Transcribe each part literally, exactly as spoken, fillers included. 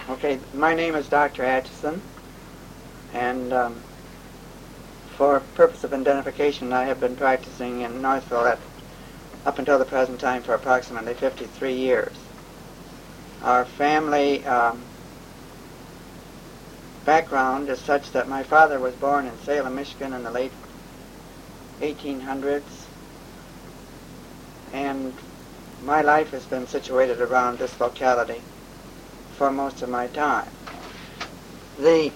Okay, my name is Doctor Atchison, and um, for purpose of identification, I have been practicing in Northville at, up until the present time for approximately fifty-three years. Our family um, background is such that my father was born in Salem, Michigan in the late eighteen hundreds, and my life has been situated around this locality for most of my time. The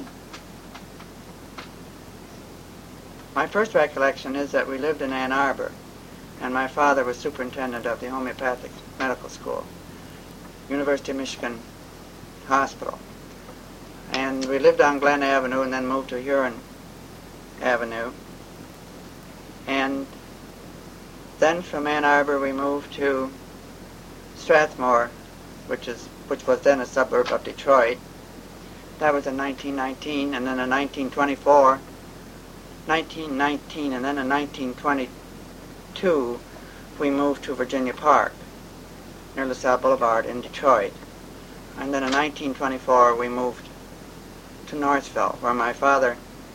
my first recollection is that we lived in Ann Arbor, and my father was superintendent of the homeopathic medical school, University of Michigan Hospital. And we lived on Glen Avenue and then moved to Huron Avenue. And then from Ann Arbor we moved to Strathmore, which is which was then a suburb of Detroit. That was in nineteen nineteen, and then in nineteen twenty-four, nineteen nineteen, and then in nineteen twenty-two, we moved to Virginia Park, near LaSalle Boulevard in Detroit. And then in nineteen twenty-four, we moved to Northville, where my father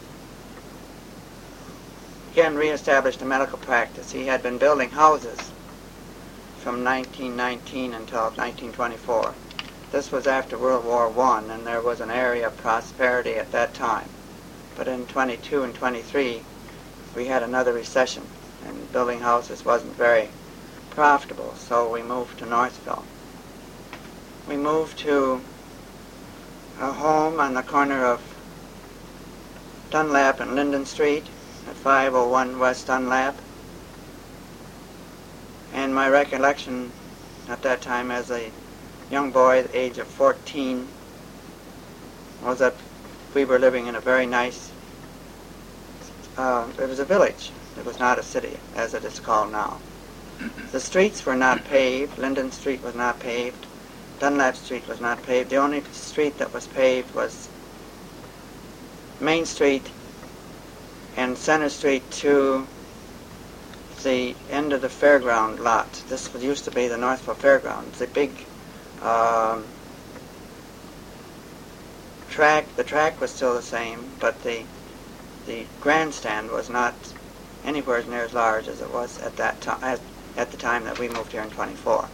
again reestablished a medical practice. He had been building houses from nineteen nineteen until nineteen twenty-four. This was after World War One, and there was an area of prosperity at that time. But in twenty-two and twenty-three, we had another recession, and building houses wasn't very profitable, so we moved to Northville. We moved to a home on the corner of Dunlap and Linden Street at five oh one West Dunlap. And my recollection at that time as a young boy at the age of fourteen was that we were living in a very nice, uh, it was a village. It was not a city, as it is called now. The streets were not paved. Linden Street was not paved. Dunlap Street was not paved. The only street that was paved was Main Street and Center Street to the end of the fairground lot. This was, used to be the Northville Fairgrounds. The big um, track, the track was still the same, but the the grandstand was not anywhere near as large as it was at that time. At, at the time that we moved here in twenty-four.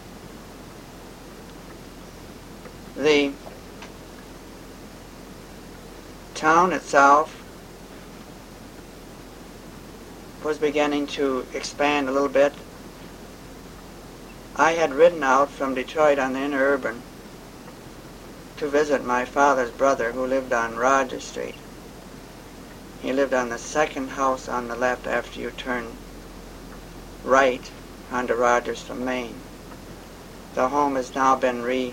The town itself was beginning to expand a little bit. I had ridden out from Detroit on the interurban to visit my father's brother who lived on Rogers Street. He lived on the second house on the left after you turn right onto Rogers from Maine. The home has now been re,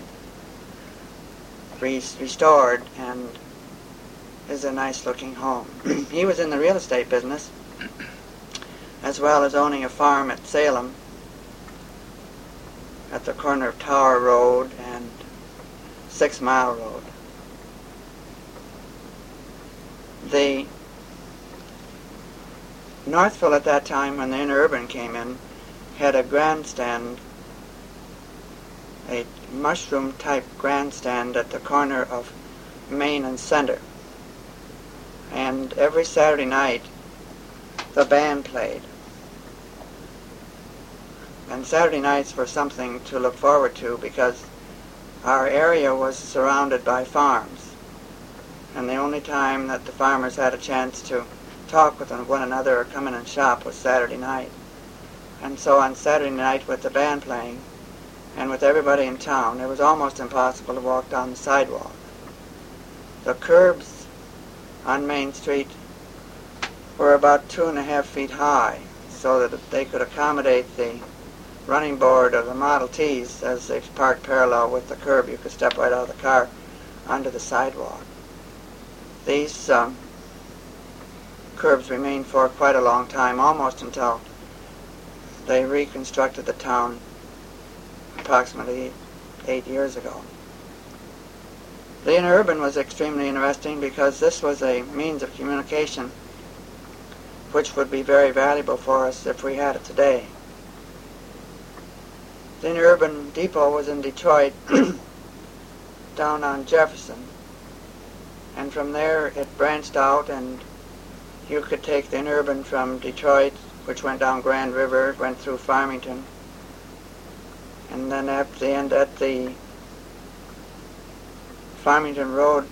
re restored and is a nice looking home. He was in the real estate business as well as owning a farm at Salem at the corner of Tower Road and Six Mile Road. The Northville at that time, when the interurban came in, had a grandstand, a mushroom-type grandstand at the corner of Main and Center. And every Saturday night, the band played. And Saturday nights were something to look forward to because our area was surrounded by farms. And the only time that the farmers had a chance to talk with one another or come in and shop was Saturday night. And so on Saturday night with the band playing and with everybody in town, it was almost impossible to walk down the sidewalk. The curbs on Main Street were about two and a half feet high so that they could accommodate the running board of the Model Ts as they parked parallel with the curb. You could step right out of the car onto the sidewalk. These um, curbs remained for quite a long time, almost until they reconstructed the town approximately eight years ago. The interurban was extremely interesting because this was a means of communication which would be very valuable for us if we had it today. The interurban depot was in Detroit, down on Jefferson, and from there it branched out, and you could take the interurban from Detroit, which went down Grand River, went through Farmington, and then at the end at the Farmington Road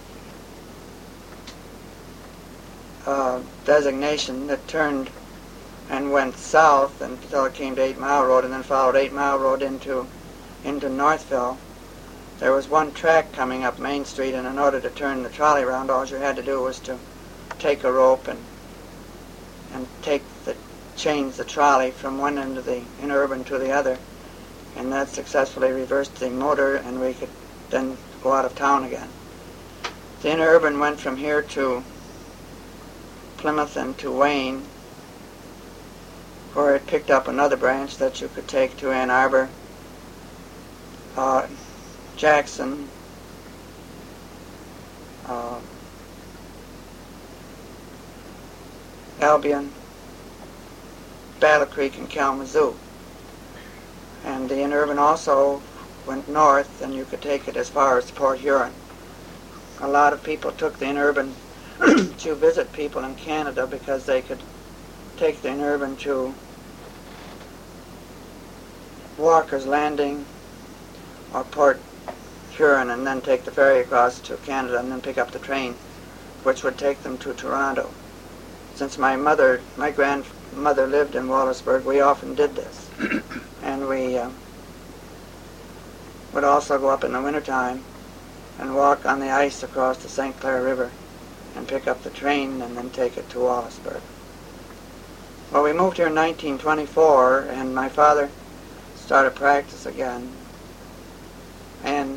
uh, designation, it turned and went south until it came to Eight Mile Road, and then followed Eight Mile Road into into Northville. There was one track coming up Main Street, and in order to turn the trolley around, all you had to do was to take a rope and and take the change the trolley from one end of the interurban to the other, and that successfully reversed the motor, and we could then go out of town again. The interurban went from here to Plymouth and to Wayne, where it picked up another branch that you could take to Ann Arbor, uh, Jackson, uh, Albion, Battle Creek, and Kalamazoo. And the interurban also went north, and you could take it as far as Port Huron. A lot of people took the interurban to visit people in Canada because they could take the interurban to Walker's Landing or Port Huron, and then take the ferry across to Canada and then pick up the train, which would take them to Toronto. Since my mother, my grandmother lived in Wallaceburg, we often did this. And we uh, would also go up in the wintertime and walk on the ice across the Saint Clair River and pick up the train and then take it to Wallaceburg. Well, we moved here in nineteen twenty-four, and my father started practice again. And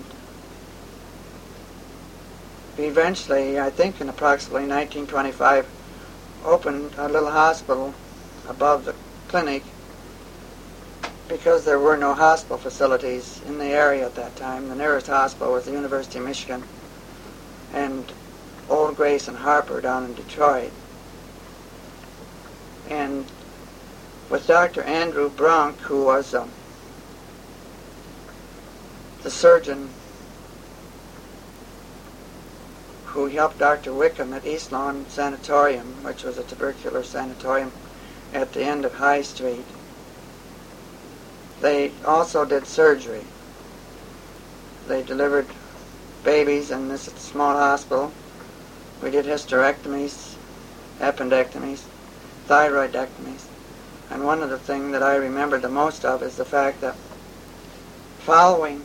eventually, I think in approximately nineteen twenty-five, opened a little hospital above the clinic because there were no hospital facilities in the area at that time. The nearest hospital was the University of Michigan and Old Grace and Harper down in Detroit. And with Doctor Andrew Brunk, who was um, the surgeon who helped Doctor Wickham at East Lawn Sanatorium, which was a tubercular sanatorium at the end of High Street. They also did surgery. They delivered babies in this small hospital. We did hysterectomies, appendectomies, thyroidectomies. And one of the things that I remember the most of is the fact that following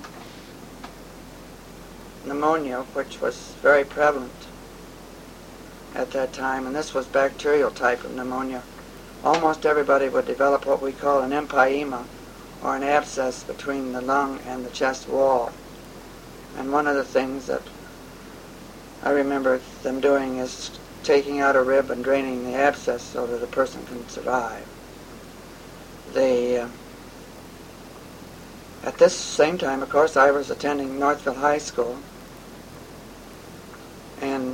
pneumonia, which was very prevalent at that time, and this was bacterial type of pneumonia, almost everybody would develop what we call an empyema, or an abscess between the lung and the chest wall. And one of the things that I remember them doing is taking out a rib and draining the abscess so that a person can survive. They, uh, at this same time, of course, I was attending Northville High School, and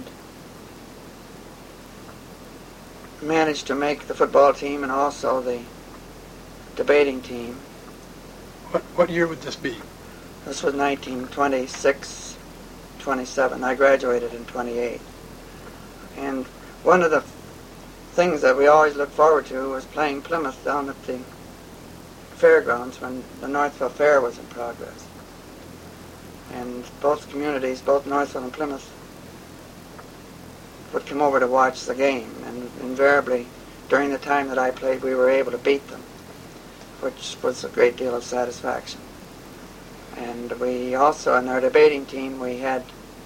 managed to make the football team and also the debating team. What what year would this be? This was nineteen twenty-six, twenty-seven. I graduated in twenty-eight. And one of the things that we always looked forward to was playing Plymouth down at the fairgrounds when the Northville Fair was in progress. And both communities, both Northville and Plymouth, would come over to watch the game. And invariably, during the time that I played, we were able to beat them, which was a great deal of satisfaction. And we also, in our debating team, we had,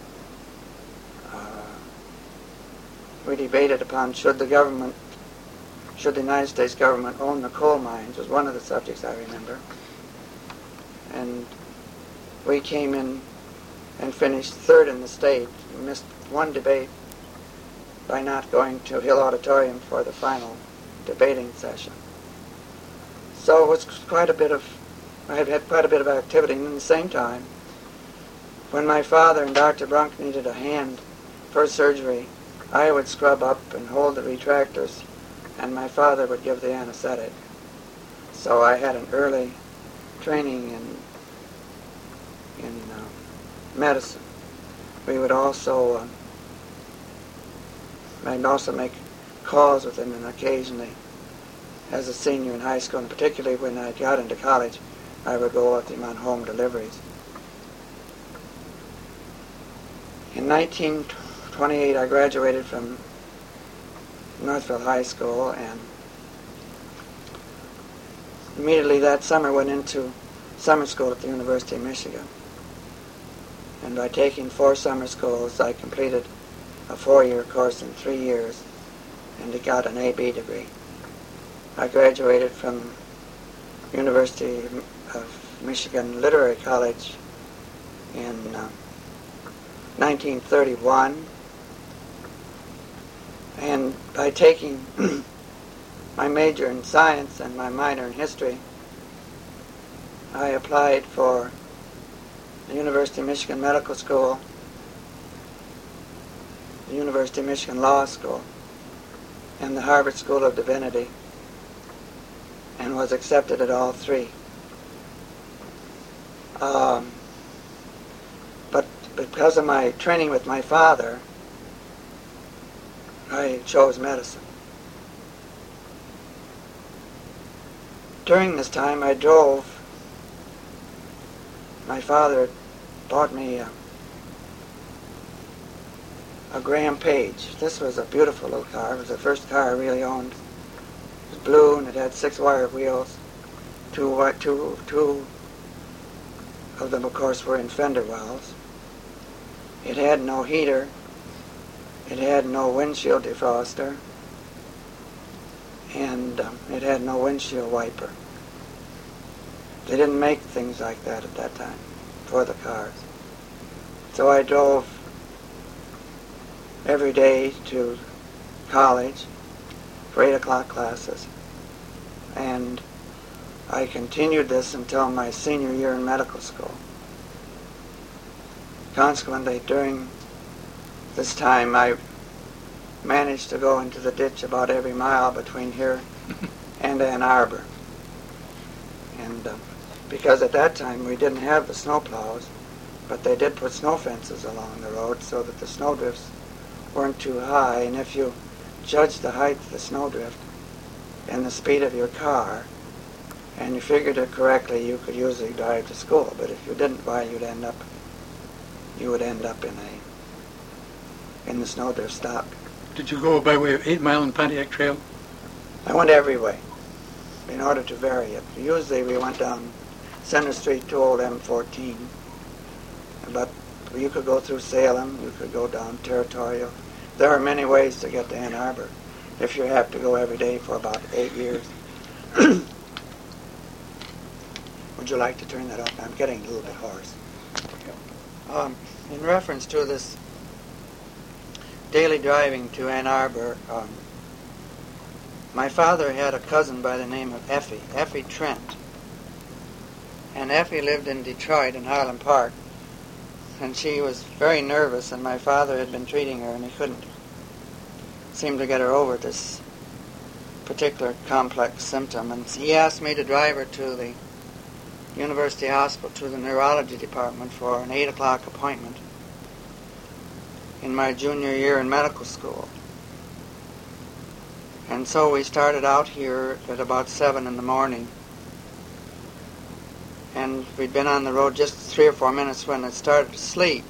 uh, we debated upon should the government, should the United States government own the coal mines, was one of the subjects I remember. And we came in and finished third in the state. We missed one debate by not going to Hill Auditorium for the final debating session. So it was quite a bit of, I had had quite a bit of activity, and at the same time, when my father and Doctor Brunk needed a hand for surgery, I would scrub up and hold the retractors, and my father would give the anesthetic. So I had an early training in, in uh, medicine. we would also, uh, I'd also make calls with him, and occasionally, as a senior in high school, and particularly when I got into college, I would go with him on home deliveries. In nineteen twenty-eight, I graduated from Northville High School, and immediately that summer went into summer school at the University of Michigan. And by taking four summer schools, I completed a four-year course in three years and got an A B degree. I graduated from University of Michigan Literary College in uh, nineteen thirty-one, and by taking my major in science and my minor in history, I applied for the University of Michigan Medical School, the University of Michigan Law School, and the Harvard School of Divinity, and was accepted at all three. Um, but because of my training with my father, I chose medicine. During this time, I drove. My father bought me a, a Graham Page. This was a beautiful little car. It was the first car I really owned. It was blue, and it had six wire wheels. Two, wi- two, two of them, of course, were in fender wells. It had no heater. It had no windshield defroster. And um, it had no windshield wiper. They didn't make things like that at that time for the cars. So I drove every day to college for eight o'clock classes. And I continued this until my senior year in medical school. Consequently, during this time, I managed to go into the ditch about every mile between here and Ann Arbor. And uh, because at that time we didn't have the snow plows, but they did put snow fences along the road so that the snowdrifts weren't too high. And if you judged the height of the snowdrift and the speed of your car, and you figured it correctly, you could usually drive to school. But if you didn't, why, you'd end up, you would end up in a in the snowdrift stop. Did you go by way of eight Mile and Pontiac Trail? I went every way in order to vary it. Usually we went down Center Street to old M fourteen, but you could go through Salem, you could go down Territorial. There are many ways to get to Ann Arbor if you have to go every day for about eight years. Would you like to turn that off? I'm getting a little bit hoarse. Um, in reference to this daily driving to Ann Arbor, um, my father had a cousin by the name of Effie, Effie Trent. And Effie lived in Detroit in Highland Park. And she was very nervous, and my father had been treating her, and he couldn't seem to get her over this particular complex symptom. And he asked me to drive her to the University Hospital, to the neurology department, for an eight o'clock appointment in my junior year in medical school. And so we started out here at about seven in the morning. And we'd been on the road just three or four minutes when it started to sleet.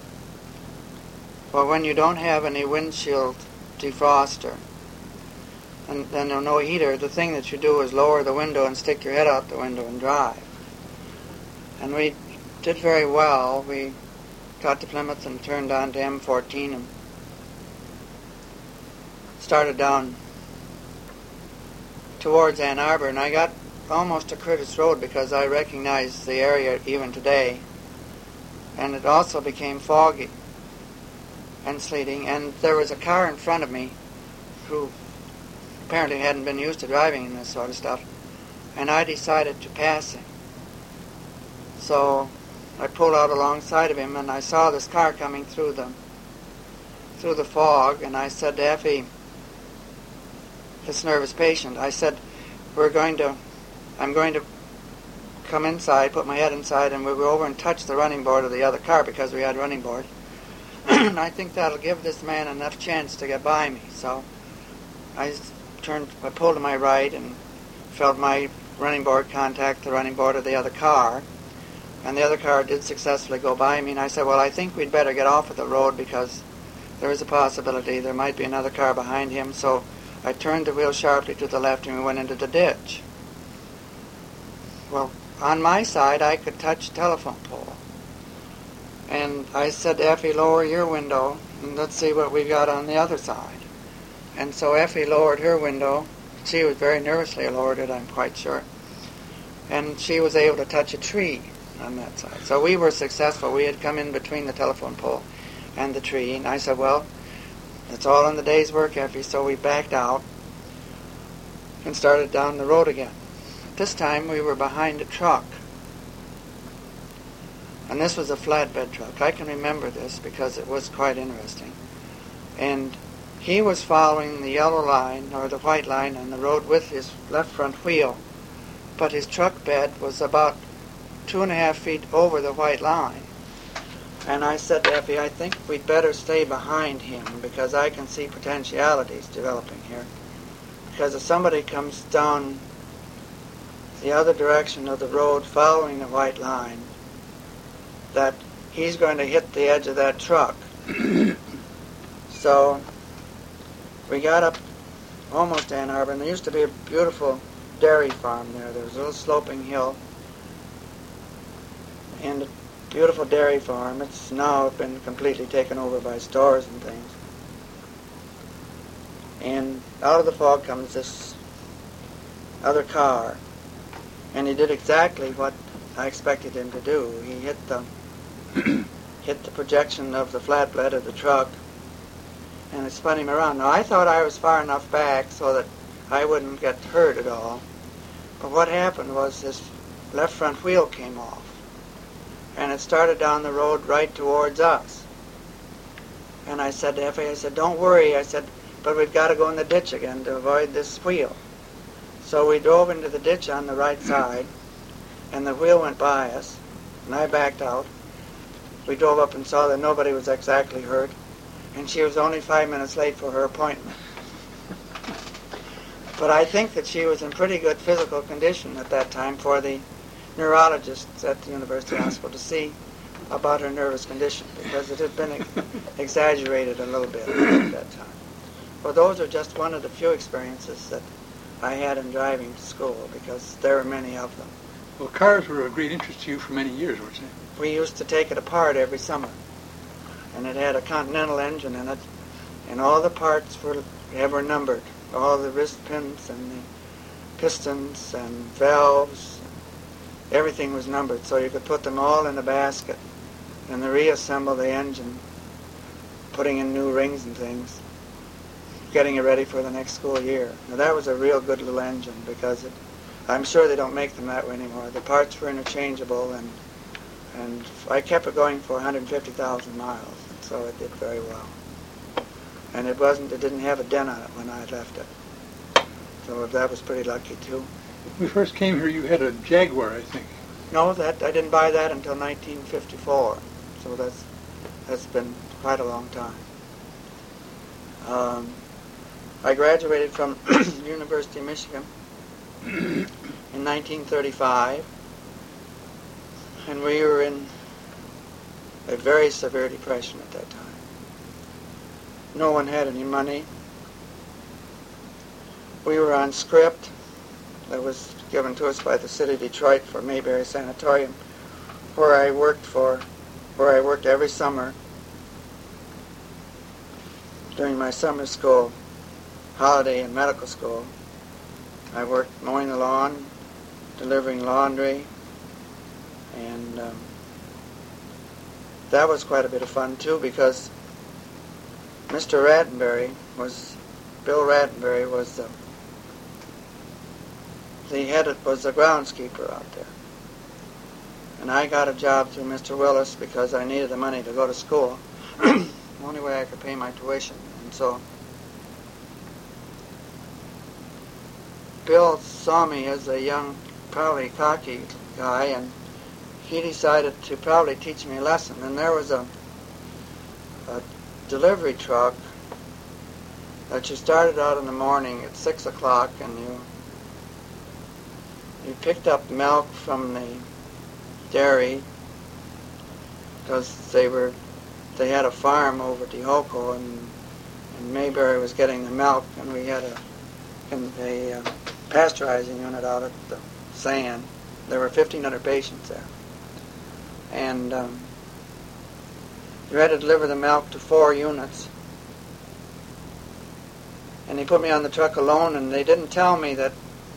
Well, when you don't have any windshield defroster and then no heater, the thing that you do is lower the window and stick your head out the window and drive. And we did very well. We got to Plymouth and turned on to M fourteen and started down towards Ann Arbor, and I got almost to Curtis Road because I recognized the area even today. And it also became foggy and sleeting, and there was a car in front of me who apparently hadn't been used to driving in this sort of stuff, and I decided to pass him. So I pulled out alongside of him, and I saw this car coming through the through the fog, and I said to Effie, this nervous patient, I said, we're going to, I'm going to come inside, put my head inside, and we'll go over and touch the running board of the other car because we had running board. and I think that'll give this man enough chance to get by me. So I turned, I pulled to my right and felt my running board contact the running board of the other car. And the other car did successfully go by me. And I said, well, I think we'd better get off of the road because there is a possibility there might be another car behind him. So I turned the wheel sharply to the left and we went into the ditch. Well, on my side, I could touch the telephone pole. And I said to Effie, lower your window and let's see what we got on the other side. And so Effie lowered her window. She was very nervously lowered it, I'm quite sure. And she was able to touch a tree on that side. So we were successful. We had come in between the telephone pole and the tree. And I said, well, it's all in the day's work, Effie. So we backed out and started down the road again. This time we were behind a truck. And this was a flatbed truck. I can remember this because it was quite interesting. And he was following the yellow line, or the white line, on the road with his left front wheel. But his truck bed was about two and a half feet over the white line. And I said to Effie, I think we'd better stay behind him because I can see potentialities developing here. Because if somebody comes down the other direction of the road following the white line, that he's going to hit the edge of that truck. So we got up almost to Ann Arbor, and there used to be a beautiful dairy farm there. There was a little sloping hill and a beautiful dairy farm. It's now been completely taken over by stores and things. And out of the fog comes this other car, and he did exactly what I expected him to do. He hit the hit the projection of the flatbed of the truck, and it spun him around. Now, I thought I was far enough back so that I wouldn't get hurt at all. But what happened was his left front wheel came off, and it started down the road right towards us. And I said to Effie, I said, don't worry, I said, but we've got to go in the ditch again to avoid this wheel. So we drove into the ditch on the right side, and the wheel went by us, and I backed out. We drove up and saw that nobody was exactly hurt, and she was only five minutes late for her appointment. But I think that she was in pretty good physical condition at that time for the neurologists at the University Hospital to see about her nervous condition, because it had been ex- exaggerated a little bit at that time. Well, those are just one of the few experiences that I had in driving to school, because there were many of them. Well, cars were of great interest to you for many years, weren't they? We used to take it apart every summer, and it had a Continental engine in it, and all the parts were ever numbered, all the wrist pins and the pistons and valves, everything was numbered, so you could put them all in a basket and then reassemble the engine, putting in new rings and things, getting it ready for the next school year. Now that was a real good little engine, because it, I'm sure they don't make them that way anymore. The parts were interchangeable, and and I kept it going for one hundred fifty thousand miles, so it did very well. And it wasn't, it didn't have a dent on it when I left it. So that was pretty lucky too. When we first came here, you had a Jaguar, I think. No, that I didn't buy that until nineteen fifty-four, so that's that's been quite a long time. Um, I graduated from University of Michigan in nineteen thirty-five, and we were in a very severe depression at that time. No one had any money. We were on script that was given to us by the city of Detroit for Mayberry Sanatorium, where I worked for, where I worked every summer during my summer school, holiday and medical school. I worked mowing the lawn, delivering laundry, and um, that was quite a bit of fun too, because Mister Rattenberry was, Bill Rattenberry was the, the head, of, was the groundskeeper out there. And I got a job through Mister Willis because I needed the money to go to school. The only way I could pay my tuition. And so Bill saw me as a young, probably cocky guy, and he decided to probably teach me a lesson. And there was a a delivery truck that you started out in the morning at six o'clock, and you you picked up milk from the dairy because they were they had a farm over at Tehoko, and, and Mayberry was getting the milk, and we had a in a uh, pasteurizing unit out at the Sand. There were fifteen hundred patients there, and um, you had to deliver the milk to four units. And he put me on the truck alone, and they didn't tell me that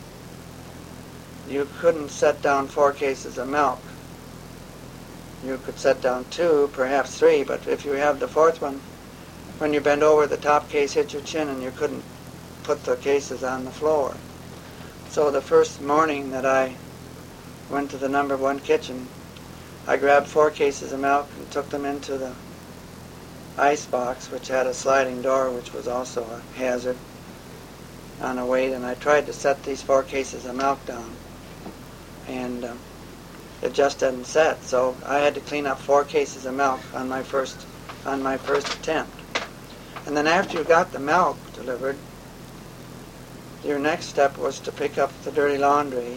you couldn't set down four cases of milk. You could set down two, perhaps three, but if you have the fourth one, when you bend over, the top case hit your chin, and you couldn't put the cases on the floor. So the first morning that I went to the number one kitchen, I grabbed four cases of milk and took them into the ice box, which had a sliding door, which was also a hazard on a weight, and I tried to set these four cases of milk down, and um, it just didn't set. So I had to clean up four cases of milk on my first on my first attempt. And then after you got the milk delivered, your next step was to pick up the dirty laundry.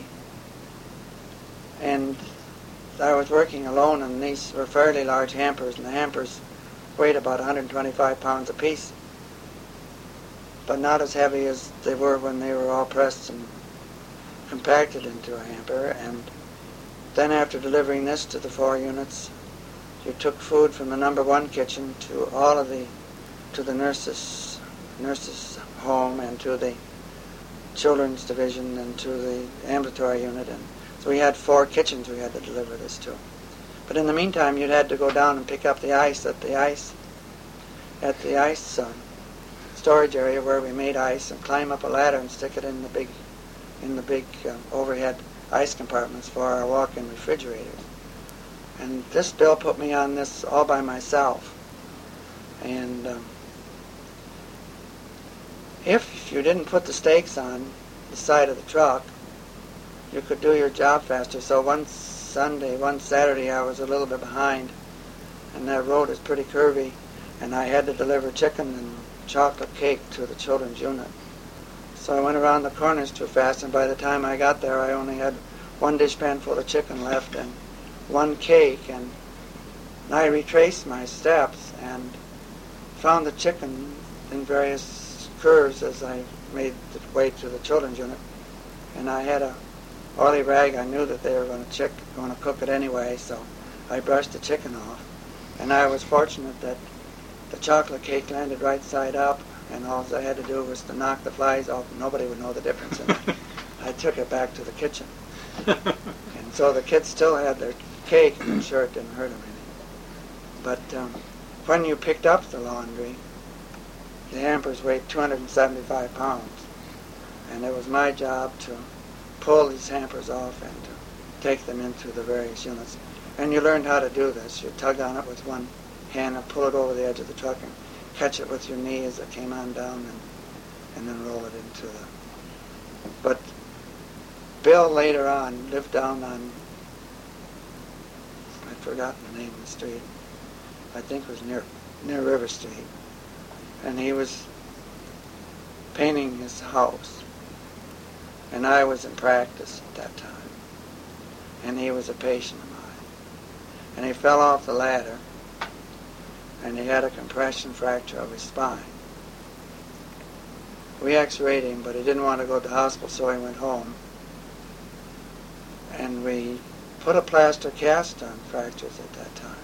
And I was working alone, and these were fairly large hampers, and the hampers weighed about one hundred twenty-five pounds apiece, but not as heavy as they were when they were all pressed and compacted into a hamper. And then after delivering this to the four units, you took food from the number one kitchen to all of the, to the nurses, nurses home, and to the children's division, and to the ambulatory unit. And so we had four kitchens we had to deliver this to. But in the meantime, you'd had to go down and pick up the ice at the ice at the ice uh, storage area where we made ice, and climb up a ladder and stick it in the big in the big uh, overhead ice compartments for our walk-in refrigerators. And this Bill put me on this all by myself. And um, if you didn't put the stakes on the side of the truck, you could do your job faster. So one Sunday, one Saturday, I was a little bit behind, and that road is pretty curvy, and I had to deliver chicken and chocolate cake to the children's unit. So I went around the corners too fast, and by the time I got there, I only had one dishpan full of chicken left and one cake, and I retraced my steps and found the chicken in various curves as I made the way to the children's unit, and I had a oily rag. I knew that they were going to chick, going to cook it anyway, so I brushed the chicken off. And I was fortunate that the chocolate cake landed right side up, and all I had to do was to knock the flies off, and nobody would know the difference in it. I took it back to the kitchen. And so the kids still had their cake, and I'm sure it didn't hurt them any. But um, when you picked up the laundry, the hampers weighed two hundred seventy-five pounds, and it was my job to pull these hampers off and to take them into the various units. And you learned how to do this. You tug on it with one hand and pull it over the edge of the truck and catch it with your knee as it came on down, and, and then roll it into the... But Bill later on lived down on, I'd forgotten the name of the street, I think it was near, near River Street, and he was painting his house. And I was in practice at that time. And he was a patient of mine. And he fell off the ladder, and he had a compression fracture of his spine. We x-rayed him, but he didn't want to go to the hospital, so he went home. And we put a plaster cast on fractures at that time.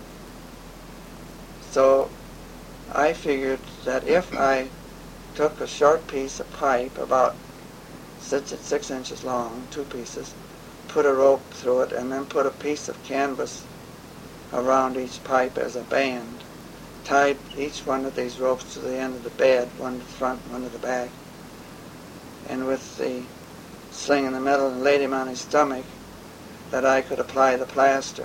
So I figured that if I took a short piece of pipe, about six, six inches long, two pieces, put a rope through it, and then put a piece of canvas around each pipe as a band, tied each one of these ropes to the end of the bed, one to the front, one to the back, and with the sling in the middle, and laid him on his stomach, that I could apply the plaster.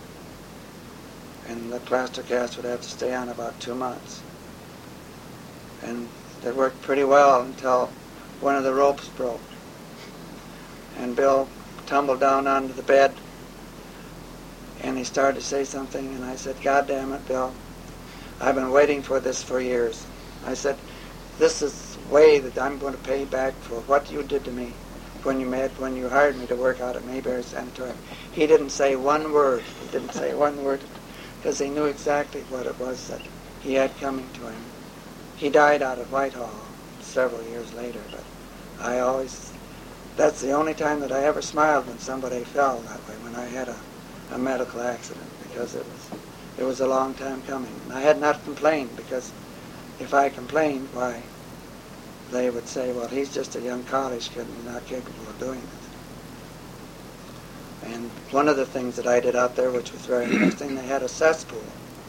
And the plaster cast would have to stay on about two months. And it worked pretty well until one of the ropes broke. And Bill tumbled down onto the bed, and he started to say something, and I said, "God damn it, Bill, I've been waiting for this for years. I said, this is the way that I'm going to pay back for what you did to me when you made, when you hired me to work out at Mayberry Sanatorium. He didn't say one word. He didn't say one word because he knew exactly what it was that he had coming to him. He died out at Whitehall several years later, but I always, that's the only time that I ever smiled when somebody fell that way, when I had a, a medical accident, because it was it was a long time coming. And I had not complained, because if I complained, why, they would say, well, he's just a young college kid and he's not capable of doing this. And one of the things that I did out there, which was very interesting, they had a cesspool.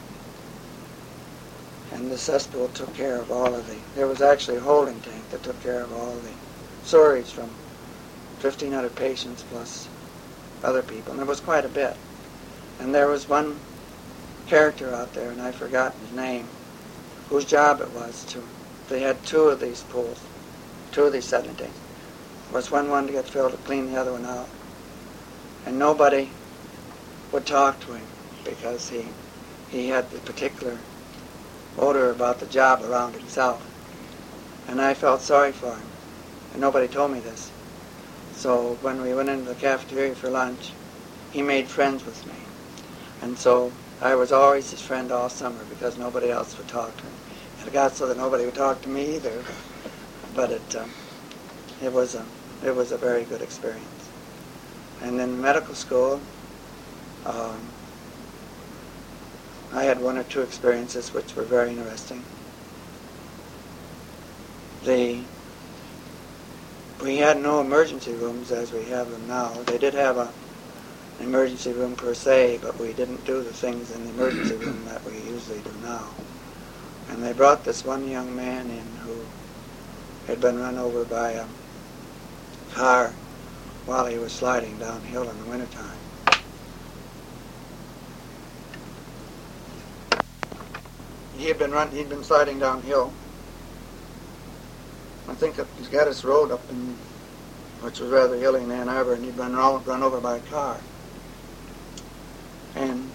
And the cesspool took care of all of the, there was actually a holding tank that took care of all of the sewerage from fifteen hundred patients plus other people. And there was quite a bit. And there was one character out there, and I've forgotten his name, whose job it was to, they had two of these pools, two of these settling tanks. Was when one to get filled to clean the other one out. And nobody would talk to him because he he had the particular odor about the job around himself. And I felt sorry for him. And nobody told me this. So when we went into the cafeteria for lunch, he made friends with me. And so I was always his friend all summer because nobody else would talk to him. And it got so that nobody would talk to me either. But it um, it was a it was a very good experience. And in medical school, um, I had one or two experiences which were very interesting. The we had no emergency rooms as we have them now. They did have a an emergency room per se, but we didn't do the things in the emergency room that we usually do now. And they brought this one young man in who had been run over by a car while he was sliding downhill in the wintertime. He had been run, he'd been sliding downhill. I think that he's got his road up in, which was rather hilly in Ann Arbor, and he'd been run, run over by a car. And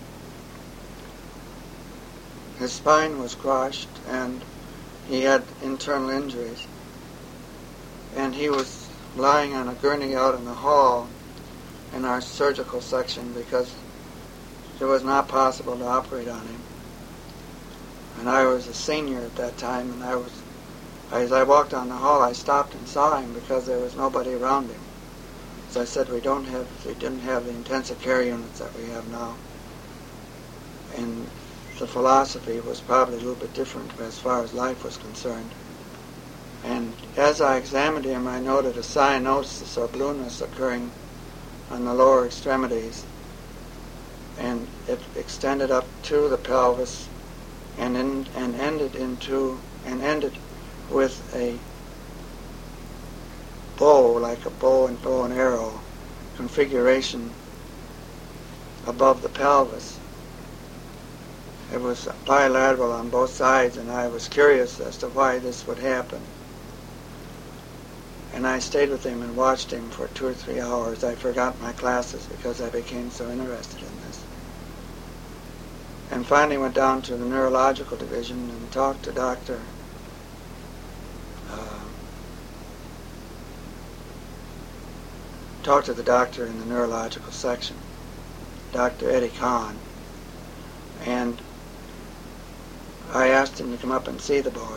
his spine was crushed, and he had internal injuries. And he was lying on a gurney out in the hall in our surgical section because it was not possible to operate on him. And I was a senior at that time, and I was, as I walked down the hall, I stopped and saw him because there was nobody around him. So I said, we don't have, we didn't have the intensive care units that we have now. And the philosophy was probably a little bit different as far as life was concerned. And as I examined him, I noted a cyanosis or blueness occurring on the lower extremities, and it extended up to the pelvis and in, and ended into and ended with a bow, like a bow and bow and arrow configuration above the pelvis. It was bilateral on both sides, and I was curious as to why this would happen. And I stayed with him and watched him for two or three hours. I forgot my classes because I became so interested in this. And finally went down to the neurological division and talked to Doctor Uh, talked to the doctor in the neurological section, Doctor Eddie Kahn. And I asked him to come up and see the boy.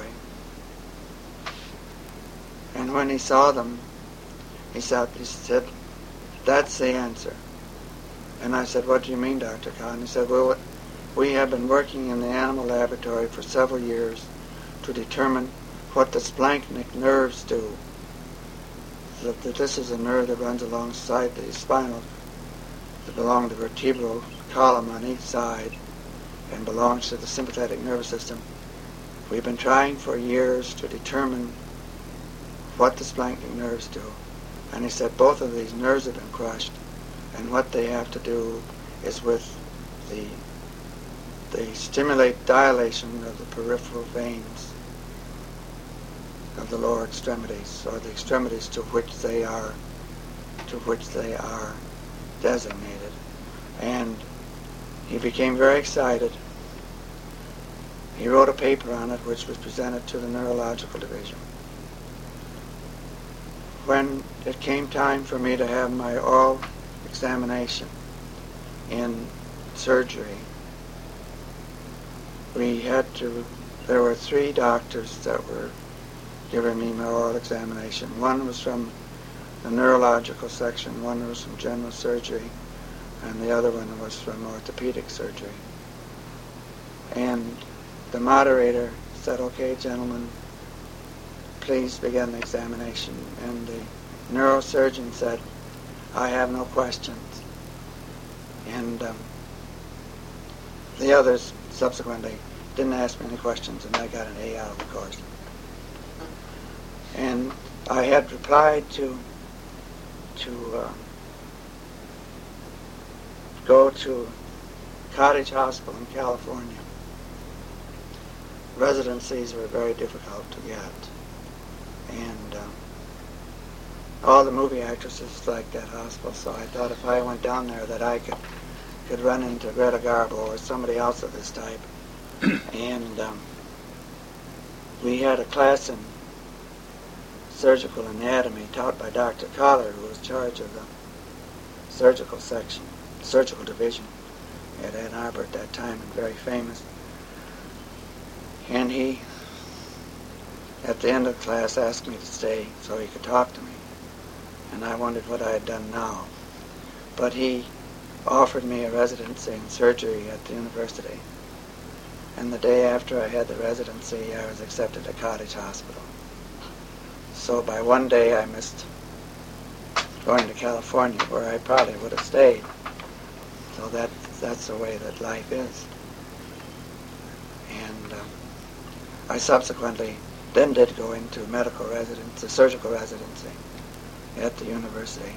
And when he saw them, he said, he said, that's the answer. And I said, what do you mean, Doctor Kahn? He said, well, we have been working in the animal laboratory for several years to determine what the splanchnic nerves do. That, that this is a nerve that runs alongside the spinal, that belongs to the vertebral column on each side and belongs to the sympathetic nervous system. We've been trying for years to determine what the splanchnic nerves do. And he said both of these nerves have been crushed, and what they have to do is with the they stimulate dilation of the peripheral veins of the lower extremities, or the extremities to which they are to which they are designated. And he became very excited He wrote a paper on it which was presented to the neurological division. When it came time for me to have my oral examination in surgery, we had to, there were three doctors that were giving me my oral examination. One was from the neurological section, one was from general surgery, and the other one was from orthopedic surgery. And the moderator said, "Okay, gentlemen, please begin the examination." And the neurosurgeon said, "I have no questions." And um, the others subsequently didn't ask me any questions, and I got an A out of the course. And I had replied to to uh, go to Cottage Hospital in California. Residencies were very difficult to get, and uh, all the movie actresses liked that hospital, so I thought if I went down there that I could could run into Greta Garbo or somebody else of this type. And um, we had a class in surgical anatomy taught by Doctor Collar, who was in charge of the surgical section, surgical division at Ann Arbor at that time, and very famous. And he, at the end of the class, asked me to stay so he could talk to me. And I wondered what I had done now. But he offered me a residency in surgery at the university. And the day after I had the residency, I was accepted at Cottage Hospital. So by one day I missed going to California, where I probably would have stayed. So that that's the way that life is. And um, I subsequently then did go into medical residency, surgical residency at the university.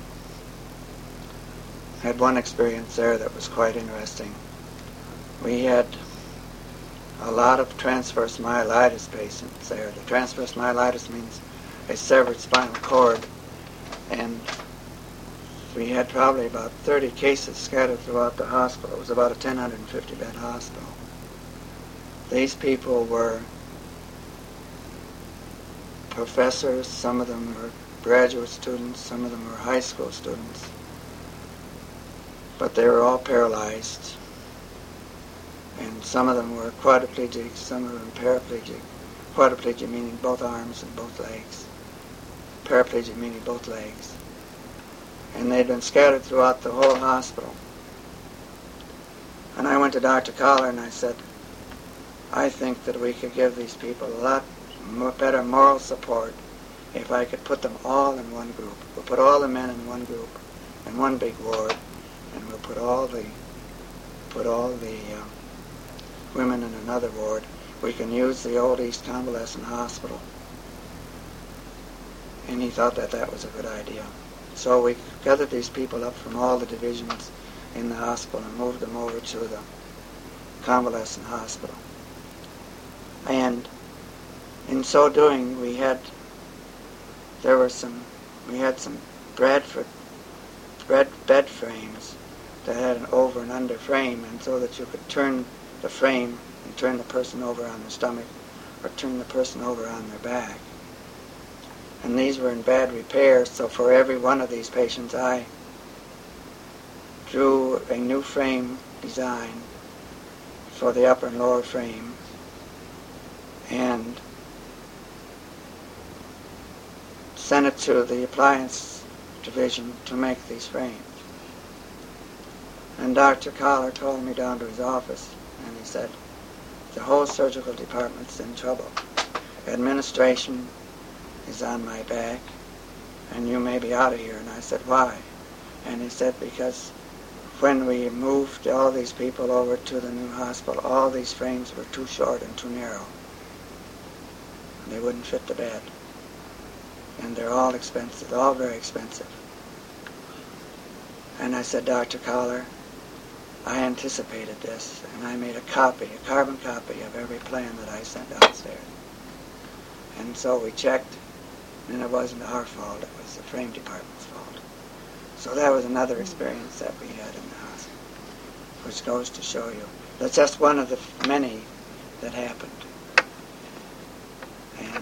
I had one experience there that was quite interesting. We had a lot of transverse myelitis patients there. The transverse myelitis means a severed spinal cord, and we had probably about thirty cases scattered throughout the hospital. It was about a one thousand fifty bed hospital. These people were professors, some of them were graduate students, some of them were high school students, but they were all paralyzed, and some of them were quadriplegic, some of them paraplegic. Quadriplegic meaning both arms and both legs. Paraplegic meaning both legs. And they'd been scattered throughout the whole hospital. And I went to Doctor Collar and I said, "I think that we could give these people a lot more, better moral support if I could put them all in one group. We'll put all the men in one group, in one big ward, and we'll put all the put all the uh, women in another ward. We can use the old East Convalescent Hospital." And he thought that that was a good idea. So we gathered these people up from all the divisions in the hospital and moved them over to the convalescent hospital. And in so doing, we had, there were some, we had some Bradford bed, bed frames that had an over and under frame, and so that you could turn the frame and turn the person over on their stomach or turn the person over on their back. And these were in bad repair, so for every one of these patients I drew a new frame design for the upper and lower frame and sent it to the appliance division to make these frames. And Doctor Collar called me down to his office and he said, "The whole surgical department's in trouble. Administration is on my back, and you may be out of here." And I said, "Why?" And he said, "Because when we moved all these people over to the new hospital, all these frames were too short and too narrow. They wouldn't fit the bed. And they're all expensive, all very expensive." And I said, "Doctor Collar, I anticipated this, and I made a copy, a carbon copy of every plan that I sent downstairs." And so we checked, and it wasn't our fault, it was the frame department's fault. So that was another experience that we had in the hospital, which goes to show you. That's just one of the many that happened. And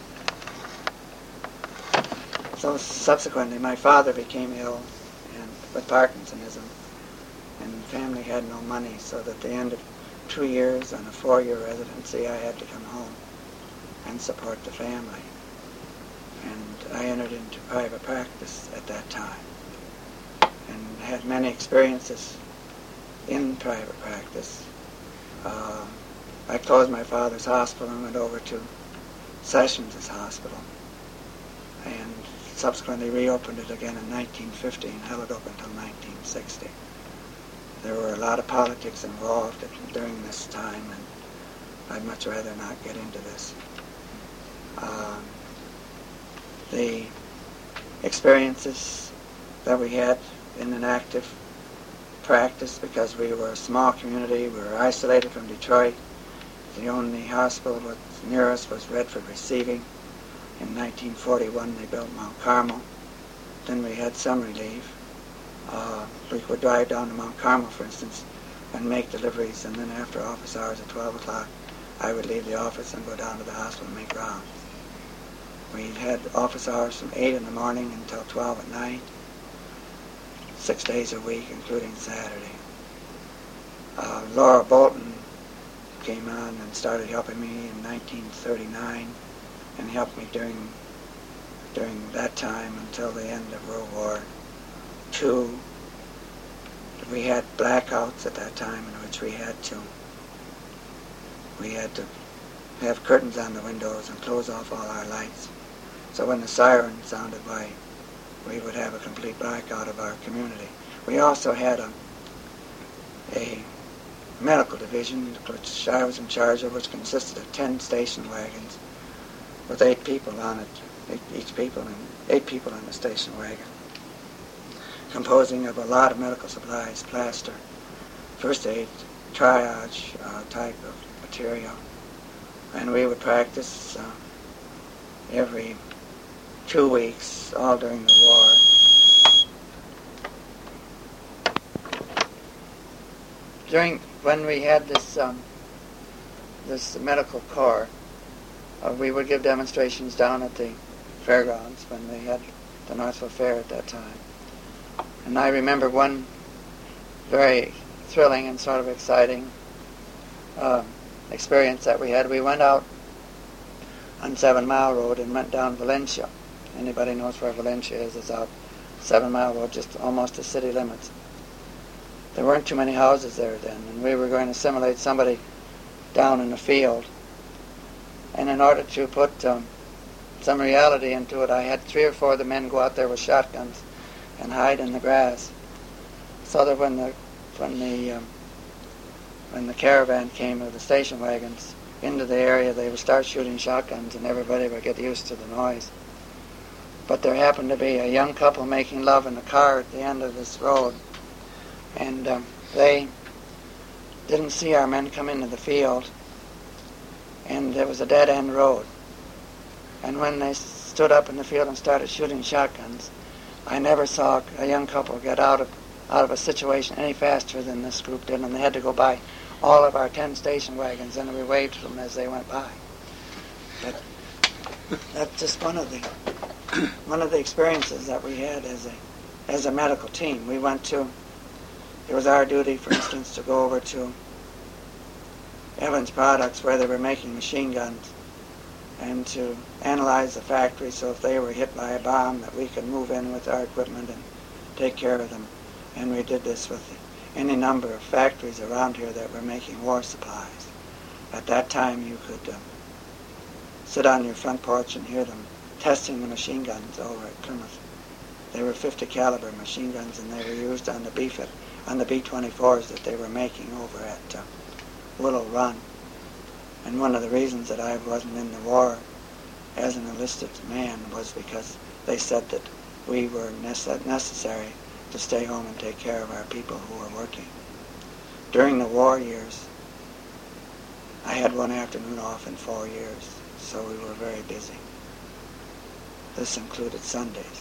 uh, so subsequently my father became ill and with Parkinsonism, and the family had no money, so that at the end of two years on a four-year residency I had to come home and support the family. And I entered into private practice at that time and had many experiences in private practice. Uh, I closed my father's hospital and went over to Sessions' hospital, and subsequently reopened it again in nineteen fifty and held it open until nineteen sixty. There were a lot of politics involved during this time, and I'd much rather not get into this. Um, the experiences that we had in an active practice, because we were a small community, we were isolated from Detroit. The only hospital was near us was Redford Receiving. In nineteen forty-one they built Mount Carmel. Then we had some relief. Uh, we would drive down to Mount Carmel, for instance, and make deliveries, and then after office hours at twelve o'clock I would leave the office and go down to the hospital and make rounds. We had office hours from eight in the morning until twelve at night, six days a week, including Saturday. Uh, Laura Bolton came on and started helping me in nineteen thirty-nine and helped me during during that time until the end of World War Two. We had blackouts at that time in which we had to we had to have curtains on the windows and close off all our lights. So when the siren sounded, why, we would have a complete blackout of our community. We also had a, a medical division, which I was in charge of, which consisted of ten station wagons with eight people on it, eight, each people and eight people on the station wagon, composing of a lot of medical supplies, plaster, first aid, triage uh, type of material. And we would practice uh, every two weeks, all during the war. During when we had this um, this medical corps, uh, we would give demonstrations down at the fairgrounds when they had the Northville Fair at that time. And I remember one very thrilling and sort of exciting uh, experience that we had. We went out on Seven Mile Road and went down Valencia. Anybody knows where Valencia is? It's out Seven Mile Road, just almost the city limits. There weren't too many houses there then, and we were going to simulate somebody down in the field. And in order to put um, some reality into it, I had three or four of the men go out there with shotguns and hide in the grass, so that when the when the um, when the caravan came with the station wagons into the area, they would start shooting shotguns, and everybody would get used to the noise. But there happened to be a young couple making love in a car at the end of this road, and um, they didn't see our men come into the field, and there was a dead-end road. And when they stood up in the field and started shooting shotguns, I never saw a young couple get out of out of a situation any faster than this group did, and they had to go by all of our ten station wagons, and we waved to them as they went by. But that's just one of the one of the experiences that we had as a as a medical team. We went to, it was our duty, for instance, to go over to Evans Products where they were making machine guns, and to analyze the factory so if they were hit by a bomb that we could move in with our equipment and take care of them. And we did this with any number of factories around here that were making war supplies. At that time you could um, sit on your front porch and hear them testing the machine guns over at Plymouth. They were fifty caliber machine guns, and they were used on the B on the B twenty-fours that they were making over at uh, Willow Run. And one of the reasons that I wasn't in the war as an enlisted man was because they said that we were nece- necessary to stay home and take care of our people who were working. During the war years, I had one afternoon off in four years, so we were very busy. This included Sundays.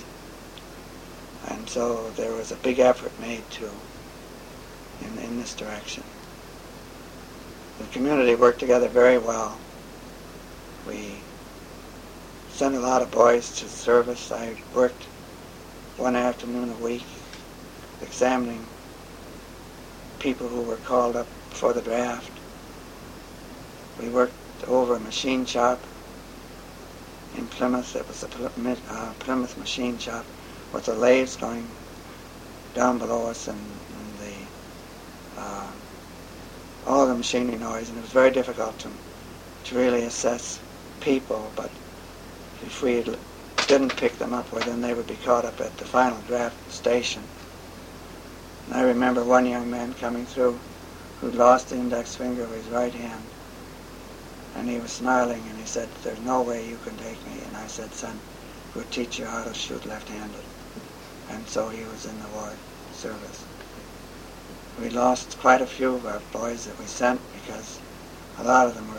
And so there was a big effort made to in, in this direction. the community worked together very well. We sent a lot of boys to service. I worked one afternoon a week examining people who were called up for the draft. We worked over a machine shop in Plymouth. It was a Ply- uh, Plymouth machine shop with the lathes going down below us and, and the uh, all the machinery noise, and it was very difficult to to really assess people. But if we didn't pick them up, well, then they would be caught up at the final draft station. And I remember one young man coming through who'd lost the index finger of his right hand, and he was snarling, and he said, "There's no way you can take me." And I said, "Son, we'll teach you how to shoot left-handed." And so he was in the war service. We lost quite a few of our boys that we sent because a lot of them were